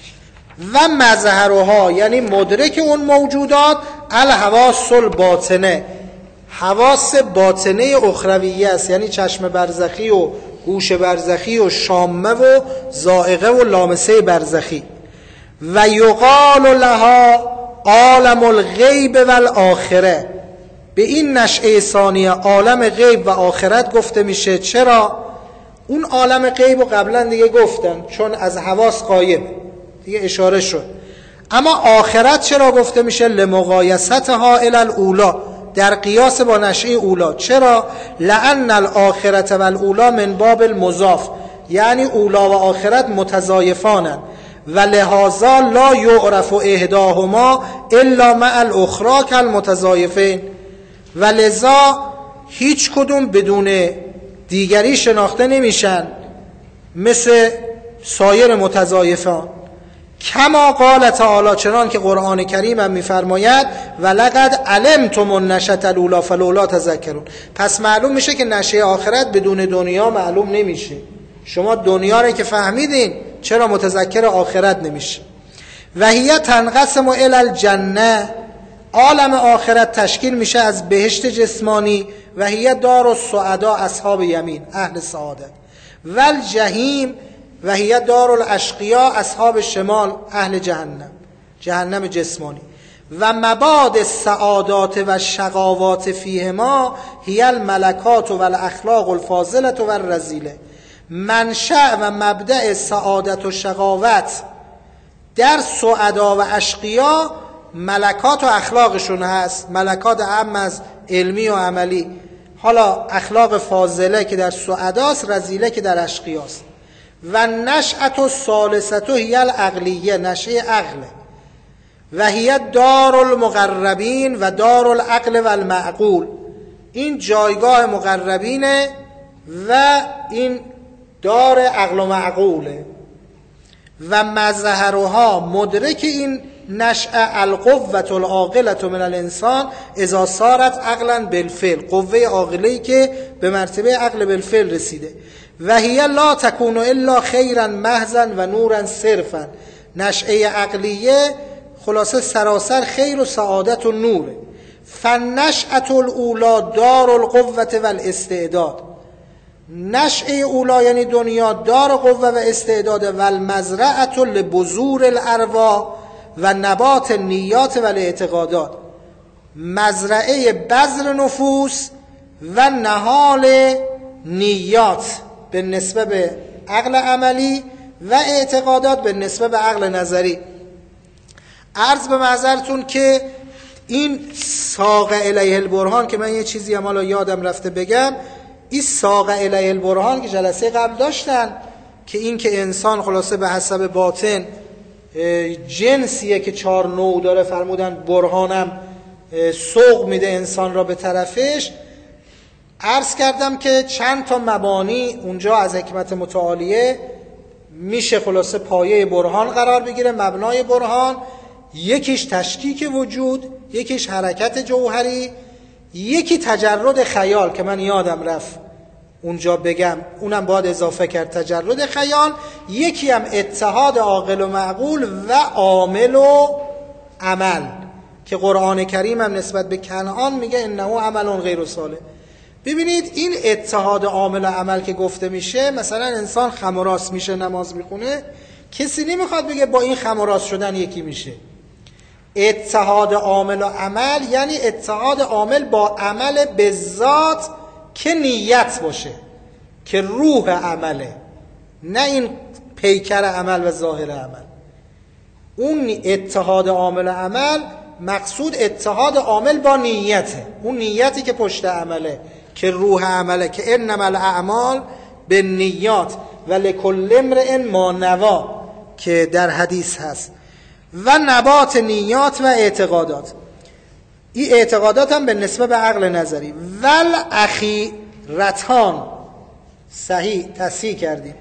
و مظهرها، یعنی مدرک اون موجودات، الحواس الباطنه، حواس باطنه اخرویه است، یعنی چشم برزخی و گوش برزخی و شامه و ذائقه و لامسه برزخی. و یقال لها عالم الغیب و الاخره. به این نشأه ثانیه عالم غیب و آخرت گفته میشه. چرا؟ اون عالم غیب رو قبلا دیگه گفتن، چون از حواس غایب، دیگه اشاره شد. اما آخرت چرا گفته میشه؟ لمقایستها الی الاولا، در قیاس با نشأه اولا. چرا؟ لأن الاخرة و الاولا من باب المضاف، یعنی اولا و آخرت متضایفانند. و لهذا لا یعرف احداهما الا مع الاخرى کالمتضایفین. و لذا هیچ کدوم بدون دیگری شناخته نمیشن مثل سایر متضایفان. کما قال تعالی، چنان که قرآن کریم هم میفرماید ولقد علمتم النشأة الاولی فلولا تذکرون. پس معلوم میشه که نشأه آخرت بدون دنیا معلوم نمیشه. شما دنیا رو که فهمیدین، چرا متذکر آخرت نمیشه؟ و هی تنقسم الی الجنه، عالم آخرت تشکیل میشه از بهشت جسمانی. و هی دار السعداء اصحاب یمین، اهل سعادت. و الجحیم و هی دار الاشقیاء اصحاب شمال، اهل جهنم، جهنم جسمانی. و مباد السعادات و الشقاوات فیهما هی الملکات و الاخلاق الفاضله و الرذیله. منشأ و مبدأ سعادت و شقاوت در سعدا و اشقیا ملکات و اخلاقشون هست. ملکات اهم از علمی و عملی. حالا اخلاق فاضله که در سعداست، رذیله که در اشقیاست. و نشأة الثالثة هی العقلیه، نشأه عقله. و هی دار المقربین و دار العقل و المعقول، این جایگاه مقربینه و این دار عقل و معقوله. و مظهرها، مدرک این نشأه القوة العاقلة من الانسان اذا صارت عقلا بالفعل، قوه عاقله‌ای که به مرتبه عقل بالفعل رسیده. و هی لا تکون الا خیرا محضا و نورا صرفا. نشأه عقلیه خلاصه سراسر خیر و سعادت و نوره. فالنشأة الاولی دار القوة و الاستعداد. نشأه اولا یعنی دنیا دار قوه و استعداد. و المزرعة لبذور الارواح و نبات النیات و الاعتقادات، مزرعه بذر نفوس و نهال نیات به نسبت به عقل عملی و اعتقادات به نسبت به عقل نظری. عرض به محضرتون که این ساق الیه البرهان که من یه چیزی هم حالا یادم رفته بگم، این ساق الیه البرهان که جلسه قبل داشتن که این که انسان خلاصه به حسب باطن جنسیه که 4 نوع داره، فرمودن برهانم سوق میده انسان را به طرفش. عرض کردم که چند تا مبانی اونجا از حکمت متعالیه میشه خلاصه پایه برهان قرار بگیره، مبنای برهان. یکیش تشکیک وجود، یکیش حرکت جوهری، یکی تجرد خیال که من یادم رفت اونجا بگم، اونم باید اضافه کرد، تجرد خیال. یکی هم اتحاد عاقل و معقول و عامل و عمل که قرآن کریم هم نسبت به کنعان میگه انه عمل غیر صالح. ببینید این اتحاد عامل و عمل که گفته میشه، مثلا انسان خم و راست میشه نماز میخونه، کسی نمیخواد بگه با این خم و راست شدن یکی میشه. اتحاد عامل و عمل یعنی اتحاد عامل با عمل به ذات که نیت باشه، که روح عمله، نه این پیکر عمل و ظاهر عمل. اون اتحاد عامل و عمل مقصود اتحاد عامل با نیته، اون نیتی که پشت عمله که روح عمله، که انما الاعمال بالنیات و لکل امرئ ما نوی که در حدیث هست. و نبات نیات و اعتقادات، این اعتقادات هم به نسبت به عقل نظری. والاخیرتان، صحیح تصحیح کردیم،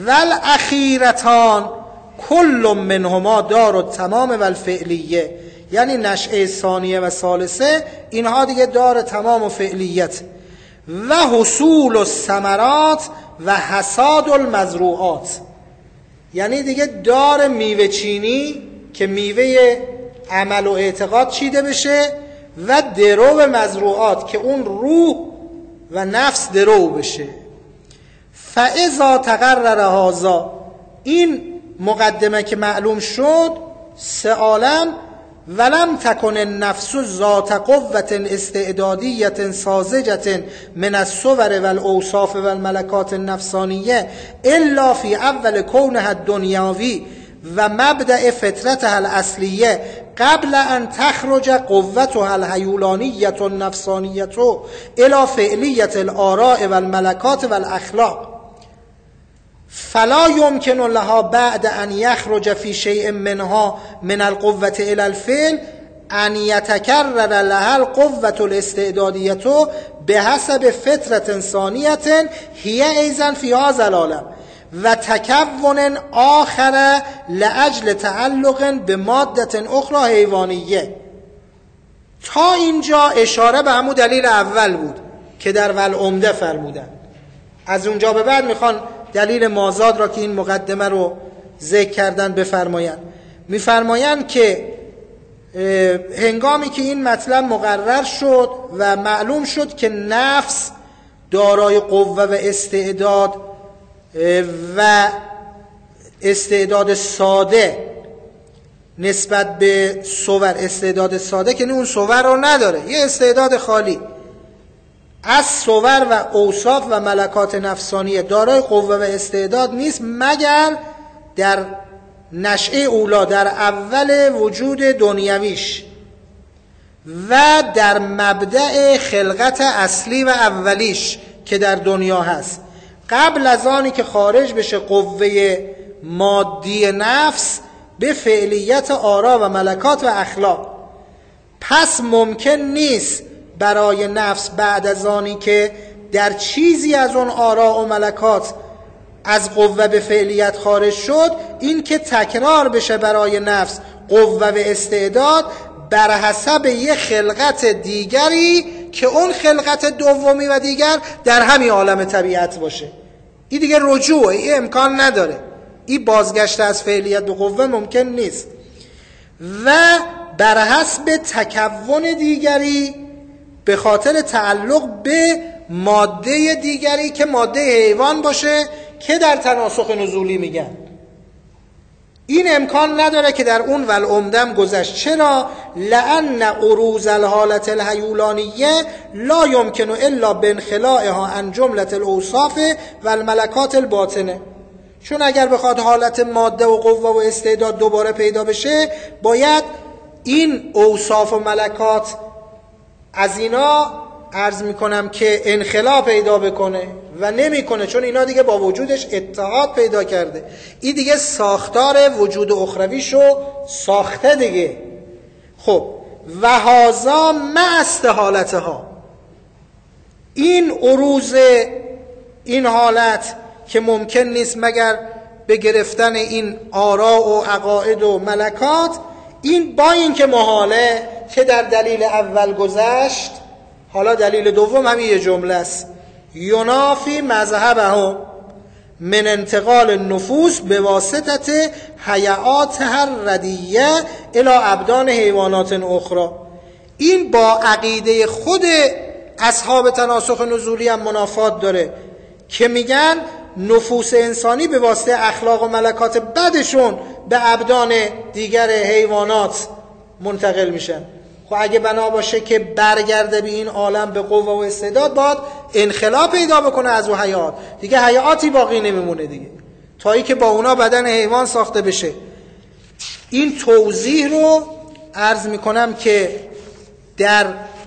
والاخیرتان کل منهما دار التمام و الفعلیه، یعنی نشأه ثانیه و ثالثه اینها دیگه دار تمام و فعلیت. و حصول الثمرات و حصاد المزروعات، یعنی دیگه دار میوه چینی که میوه عمل و اعتقاد چیده بشه، و درو مزروعات که اون روح و نفس درو بشه. فاذا تقرر هذا، این مقدمه که معلوم شد 3 عالم، ولم تکن النفس ذات قوة استعدادیة ساذجة من الصور والاوصاف والملکات النفسانیه الا فی اول کونها الدنیاوی و مبدأ فطرتها الاصلیه قبل ان تخرج قوتها الهیولانیة النفسانیة الى فعلیة الآراء والملکات والاخلاق، فلا يمكن لها بعد ان يخرج في شيء منها من القوة الى الفعل ان يتكرر لها القوة الاستعدادية بحسب فطرة ثانية هي ايضا في هذا العالم و تکون آخر لأجل تعلق به ماده اخرى حیوانیه. تا اینجا اشاره به همون دلیل اول بود که در والعمده فرمودن. از اونجا به بعد میخوان دلیل مازاد را که این مقدمه رو ذکر کردن بفرمایند. میفرمایند که هنگامی که این مطلب مقرر شد و معلوم شد که نفس دارای قوه و استعداد ساده نسبت به صور، استعداد ساده که اون صور رو نداره، یه استعداد خالی از صور و اوصاف و ملکات نفسانیه، دارای قوه و استعداد نیست مگر در نشأه اولا، در اول وجود دنیویش و در مبدأ خلقت اصلی و اولیش که در دنیا هست، قبل از آنی که خارج بشه قوه مادی نفس به فعلیت آرا و ملکات و اخلاق. پس ممکن نیست برای نفس بعد از آنی که در چیزی از اون آرا و ملکات از قوه به فعلیت خارج شد، این که تکرار بشه برای نفس قوه و استعداد بر حسب یه خلقت دیگری که اون خلقت دومی و دیگر در همین عالم طبیعت باشه. این دیگه رجوعه، این امکان نداره، این بازگشت از فعلیت به قوه ممکن نیست. و بر حسب تکون دیگری به خاطر تعلق به ماده دیگری که ماده حیوان باشه که در تناسخ نزولی میگن. این امکان نداره که در اون والعمدم گذشت. چرا؟ لأن عروض الحالت الهیولانیه لا یمکن الا بانخلائها عن جملة الاوصاف و الملکات الباطنه، چون اگر بخواد حالت ماده و قوه و استعداد دوباره پیدا بشه، باید این اوصاف و ملکات از اینا عرض میکنم که انخلا پیدا بکنه و نمیکنه، چون اینا دیگه با وجودش اتحاد پیدا کرده. این دیگه ساختار وجود اخرویشو ساخته دیگه. خب و هذا مع استحالتها، این عروض این حالت که ممکن نیست مگر به گرفتن این آراء و عقاید و ملکات، این با این که محاله که در دلیل اول گذشت، حالا دلیل دوم همین یه جمله است: ینافی مذهبهم من انتقال النفوس به واسطه حیات هر ردیه الی ابدان حیوانات اخرى. این با عقیده خود اصحاب تناسخ نزولی هم منافات داره که میگن نفوس انسانی به واسطه اخلاق و ملکات بدشون به ابدان دیگر حیوانات منتقل میشن. خب اگه بنا باشه که برگرده به این عالم به قوه و استعداد، باید انخلا پیدا بکنه از او حیات، دیگه حیاتی باقی نمیمونه دیگه، تا ای که با اونا بدن حیوان ساخته بشه. این توضیح رو عرض میکنم که در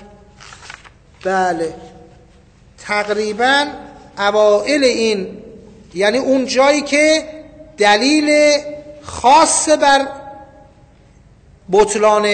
تقریبا اوائل این، یعنی اون جایی که دلیل خاص بر بطلان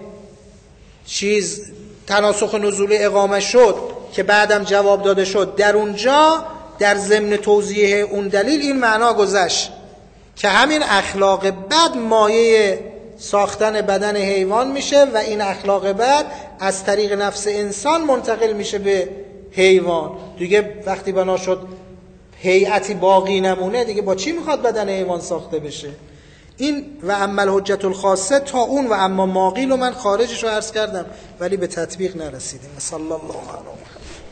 تناسخ نزولی اقامه شد که بعدم جواب داده شد، در اونجا در ضمن توضیح اون دلیل این معنا گذشت که همین اخلاق بد مایه ساختن بدن حیوان میشه و این اخلاق بد از طریق نفس انسان منتقل میشه به حیوان. دیگه وقتی بنا شد هیئتی باقی نمونه، دیگه با چی میخواد بدن حیوان ساخته بشه؟ این و اما الحجت الخاصه تا اون و اما ماقیل رو من خارجش رو عرض کردم ولی به تطبیق نرسیدیم. صلی الله علیه و